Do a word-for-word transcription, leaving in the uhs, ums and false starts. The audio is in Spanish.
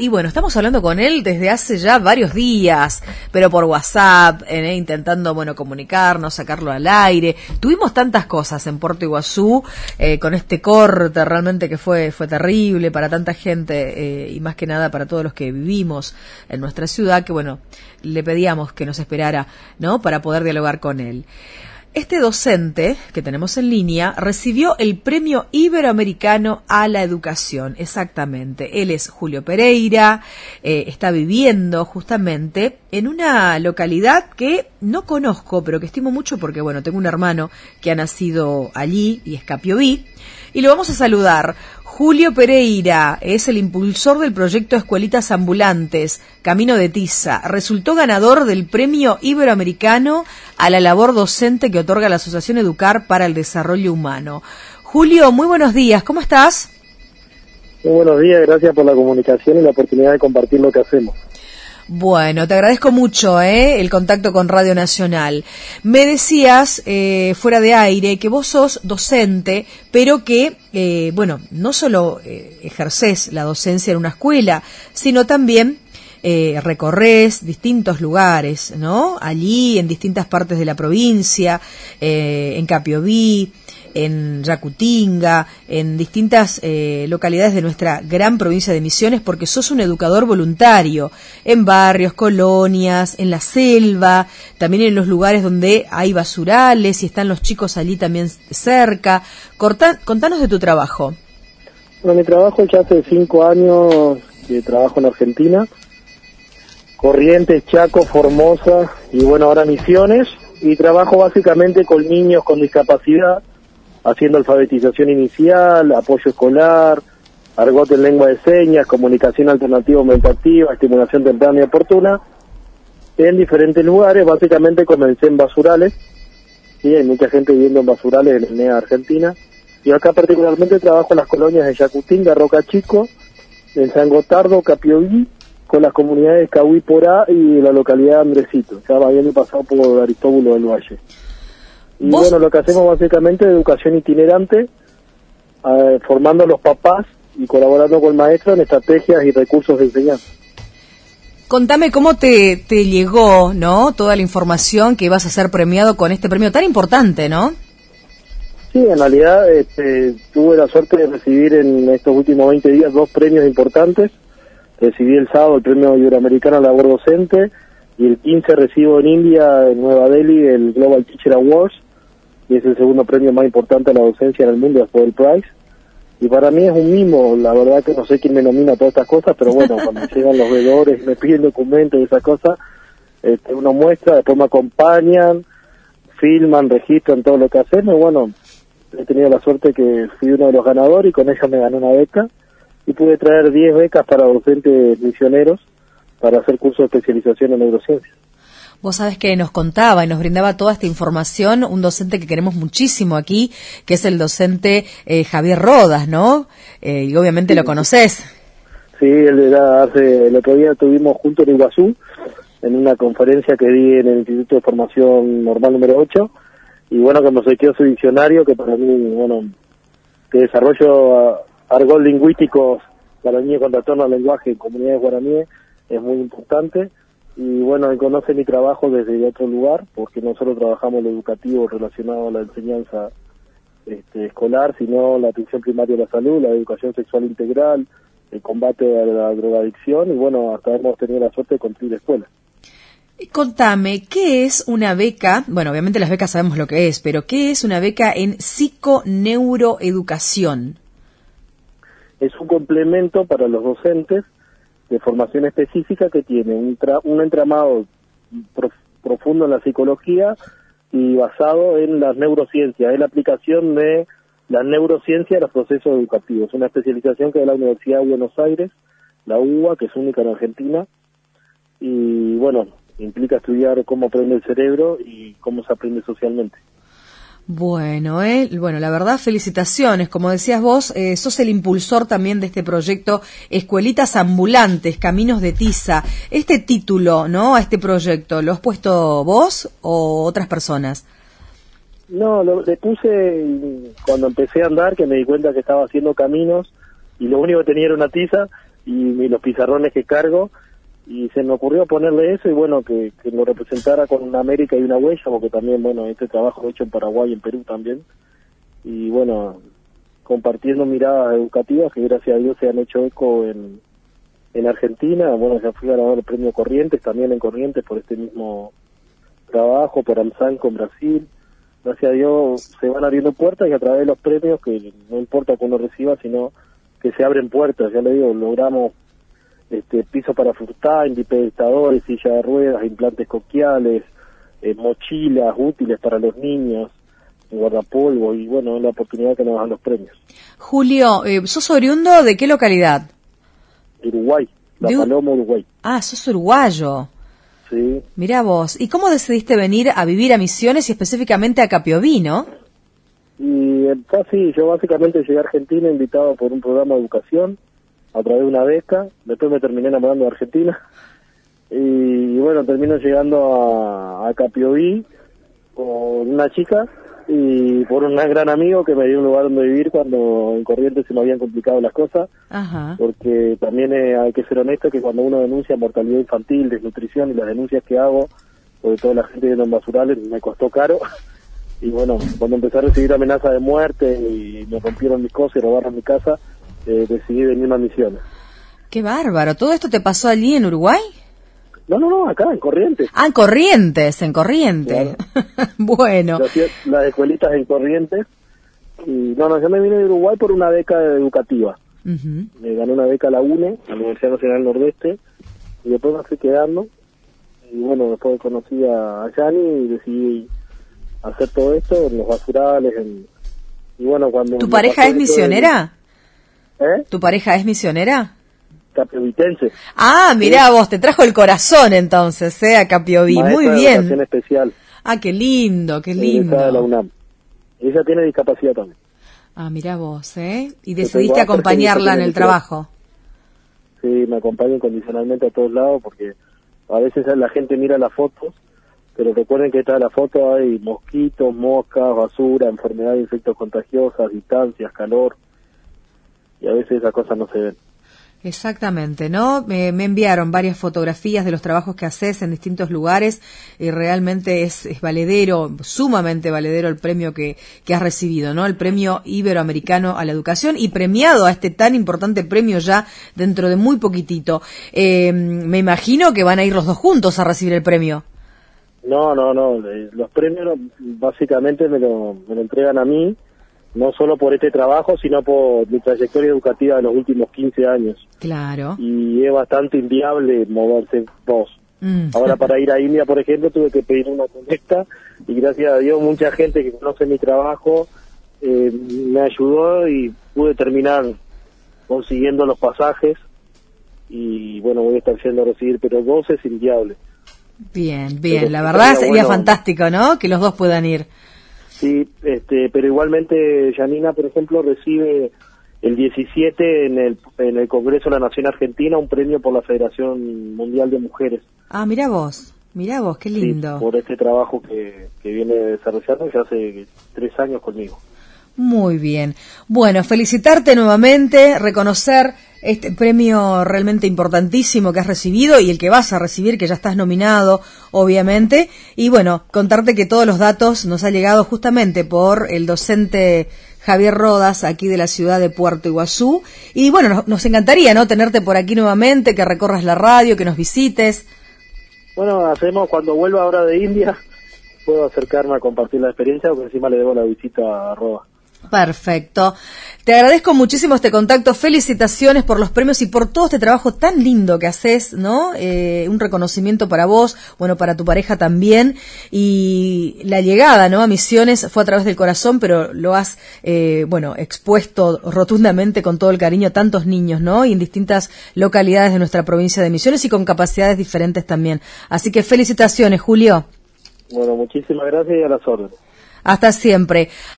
Y bueno, estamos hablando con él desde hace ya varios días, pero por WhatsApp, eh, intentando, bueno, comunicarnos, sacarlo al aire. Tuvimos tantas cosas en Puerto Iguazú, eh, con este corte realmente que fue fue terrible para tanta gente, eh, y más que nada para todos los que vivimos en nuestra ciudad, que bueno, le pedíamos que nos esperara, ¿no?, para poder dialogar con él. Este docente que tenemos en línea recibió el Premio Iberoamericano a la Educación, exactamente. Él es Julio Pereira, eh, está viviendo justamente en una localidad que no conozco, pero que estimo mucho porque, bueno, tengo un hermano que ha nacido allí y es Capiobí, y lo vamos a saludar. Julio Pereira es el impulsor del proyecto Escuelitas Ambulantes, Camino de Tiza. Resultó ganador del Premio Iberoamericano a la labor docente que otorga la Asociación Educar para el Desarrollo Humano. Julio, muy buenos días, ¿cómo estás? Muy buenos días, gracias por la comunicación y la oportunidad de compartir lo que hacemos. Bueno, te agradezco mucho ¿eh? el contacto con Radio Nacional. Me decías, eh, fuera de aire, que vos sos docente, pero que, eh, bueno, no solo eh, ejercés la docencia en una escuela, sino también eh, recorres distintos lugares, ¿no? Allí, en distintas partes de la provincia, eh, en Capiobí, en Yacutinga, en distintas eh, localidades de nuestra gran provincia de Misiones, porque sos un educador voluntario, en barrios, colonias, en la selva, también en los lugares donde hay basurales y están los chicos allí también cerca. Corta, contanos de tu trabajo. Bueno, mi trabajo ya hace cinco años que trabajo en Argentina, Corrientes, Chaco, Formosa y bueno, ahora Misiones, y trabajo básicamente con niños con discapacidad, haciendo alfabetización inicial, apoyo escolar, argot en lengua de señas, comunicación alternativa aumentativa, estimulación temprana y oportuna, en diferentes lugares. Básicamente comencé en basurales, ¿sí? Hay mucha gente viviendo en basurales en el N E A Argentina, y acá particularmente trabajo en las colonias de Yacutinga, Roca Chico, en San Gotardo, Capiobí, con las comunidades Cahuí Porá y la localidad de Andresito, ya habiendo pasado por Aristóbulo del Valle. Y ¿Vos? Bueno, lo que hacemos básicamente es educación itinerante, eh, formando a los papás y colaborando con el maestro en estrategias y recursos de enseñanza. Contame cómo te, te llegó, ¿no?, toda la información que ibas a ser premiado con este premio tan importante, ¿no? Sí, en realidad este, tuve la suerte de recibir en estos últimos veinte días dos premios importantes. Recibí el sábado el Premio Iberoamericano a la Labor Docente y el quince recibo en India, en Nueva Delhi, el Global Teacher Awards, y es el segundo premio más importante a la docencia en el mundo después del Prize. Y para mí es un mimo, la verdad que no sé quién me nomina todas estas cosas, pero bueno, cuando llegan los veedores y me piden documentos y esas cosas, este, uno muestra, después me acompañan, filman, registran todo lo que hacemos, y bueno, he tenido la suerte que fui uno de los ganadores y con ella me gané una beca, y pude traer diez becas para docentes misioneros para hacer cursos de especialización en neurociencia. Vos sabés que nos contaba y nos brindaba toda esta información un docente que queremos muchísimo aquí, que es el docente eh, Javier Rodas, ¿no? Eh, y obviamente sí, lo conocés. Sí, él era hace, el otro día estuvimos juntos en Iguazú, en una conferencia que di en el Instituto de Formación Normal número ocho, y bueno, que me obsequió su diccionario, que para mí, bueno, que desarrollo argot lingüísticos para niños con trastorno al lenguaje en comunidades guaraníes es muy importante. Y bueno, él conoce mi trabajo desde otro lugar, porque no solo trabajamos lo educativo relacionado a la enseñanza este, escolar, sino la atención primaria de la salud, la educación sexual integral, el combate a la drogadicción, y bueno, hasta hemos tenido la suerte de construir escuelas. Contame, ¿qué es una beca? Bueno, obviamente las becas sabemos lo que es, pero ¿qué es una beca en psiconeuroeducación? Es un complemento para los docentes de formación específica que tiene un, tra un entramado prof profundo en la psicología y basado en las neurociencias, es la aplicación de la neurociencia a los procesos educativos, una especialización que da la Universidad de Buenos Aires, la U B A, que es única en Argentina, y bueno, implica estudiar cómo aprende el cerebro y cómo se aprende socialmente. Bueno, eh, bueno, la verdad, felicitaciones. Como decías vos, eh, sos el impulsor también de este proyecto Escuelitas Ambulantes, Caminos de Tiza. Este título, ¿no?, a este proyecto, ¿lo has puesto vos o otras personas? No, lo, le puse cuando empecé a andar, que me di cuenta que estaba haciendo caminos y lo único que tenía era una tiza, y, y los pizarrones que cargo, y se me ocurrió ponerle eso y bueno, que, que lo representara con una América y una huella, porque también, bueno, este trabajo lo he hecho en Paraguay y en Perú también, y bueno, compartiendo miradas educativas que gracias a Dios se han hecho eco en, en Argentina. Bueno, ya fui ganador del premio Corrientes, también en Corrientes por este mismo trabajo, por AMSANCO en Brasil. Gracias a Dios se van abriendo puertas y a través de los premios, que no importa que uno reciba, sino que se abren puertas. Ya le digo, logramos este piso para frutar, bipedestadores, silla de ruedas, implantes coquiales, eh, mochilas útiles para los niños, guardapolvo, y bueno, es la oportunidad que nos dan los premios. Julio, eh, ¿sos oriundo de qué localidad? Uruguay, La de... Paloma, Uruguay. Ah, sos uruguayo. Sí. Mirá vos, ¿y cómo decidiste venir a vivir a Misiones y específicamente a Capiobí, no? Y casi, yo básicamente llegué a Argentina invitado por un programa de educación a través de una beca, después me terminé enamorando de Argentina, y, y bueno, termino llegando a, a Capiobí con una chica y por un gran amigo que me dio un lugar donde vivir cuando en Corrientes se me habían complicado las cosas. Ajá. Porque también eh, hay que ser honesto que cuando uno denuncia mortalidad infantil, desnutrición, y las denuncias que hago, sobre todo la gente viendo en basurales, me costó caro. Y bueno, cuando empecé a recibir amenazas de muerte y me rompieron mis cosas y robaron mi casa, eh, decidí venirme a Misiones. ¡Qué bárbaro! ¿Todo esto te pasó allí en Uruguay? No, no, no, acá, en Corrientes. Ah, en Corrientes, en Corrientes. Claro. Bueno. Las, las escuelitas en Corrientes. Y no, no, yo me vine de Uruguay por una beca educativa. Uh-huh. Me gané una beca a la UNE, a la Universidad Nacional del Nordeste, y después me fui quedando. Y bueno, después conocí a Yani y decidí hacer todo esto en los basurales. En, y bueno, cuando ¿Tu pareja es misionera? De, ¿Eh? ¿Tu pareja es misionera? Capiovitense. Ah, mirá sí. Vos, te trajo el corazón entonces, ¿eh? A Capiobí, Maestra muy de bien. Educación especial. Ah, qué lindo, qué lindo. De la UNAM. Ella tiene discapacidad también. Ah, mirá vos, ¿eh? Y decidiste acompañarla en el trabajo. Sí, me acompaña incondicionalmente a todos lados porque a veces la gente mira las fotos, pero recuerden que detrás de la foto hay mosquitos, moscas, basura, enfermedades, infectos contagiosos, distancias, calor, y a veces esas cosas no se ven. Exactamente, ¿no? Me, me enviaron varias fotografías de los trabajos que haces en distintos lugares y realmente es, es valedero, sumamente valedero el premio que, que has recibido, ¿no? El Premio Iberoamericano a la Educación y premiado a este tan importante premio ya dentro de muy poquitito. Eh, me imagino que van a ir los dos juntos a recibir el premio. No, no, no. Los premios básicamente me lo, me lo entregan a mí. No solo por este trabajo, sino por mi trayectoria educativa de los últimos quince años. Claro. Y es bastante inviable moverse en dos. Mm. Ahora para ir a India, por ejemplo, tuve que pedir una colecta y gracias a Dios mucha gente que conoce mi trabajo eh, me ayudó y pude terminar consiguiendo los pasajes y bueno, voy a estar yendo a recibir, pero dos es inviable. Bien, bien. Pero, la verdad sería bueno, fantástico, ¿no? Que los dos puedan ir. Sí, este, pero igualmente Janina, por ejemplo, recibe el diecisiete en el en el Congreso de la Nación Argentina un premio por la Federación Mundial de Mujeres. Ah, mirá vos, mirá vos, qué lindo. Sí, por este trabajo que, que viene desarrollando ya hace tres años conmigo. Muy bien. Bueno, felicitarte nuevamente, reconocer este premio realmente importantísimo que has recibido y el que vas a recibir, que ya estás nominado, obviamente. Y bueno, contarte que todos los datos nos ha llegado justamente por el docente Javier Rodas, aquí de la ciudad de Puerto Iguazú. Y bueno, nos, nos encantaría, ¿no?, tenerte por aquí nuevamente, que recorras la radio, que nos visites. Bueno, hacemos cuando vuelva ahora de India, puedo acercarme a compartir la experiencia, porque encima le debo la visita a Rodas. Perfecto. Te agradezco muchísimo este contacto. Felicitaciones por los premios y por todo este trabajo tan lindo que haces, ¿no? Eh, un reconocimiento para vos, bueno, para tu pareja también. Y la llegada, ¿no?, a Misiones fue a través del corazón, pero lo has, eh, bueno, expuesto rotundamente con todo el cariño a tantos niños, ¿no? Y en distintas localidades de nuestra provincia de Misiones y con capacidades diferentes también. Así que felicitaciones, Julio. Bueno, muchísimas gracias y a las órdenes. Hasta siempre.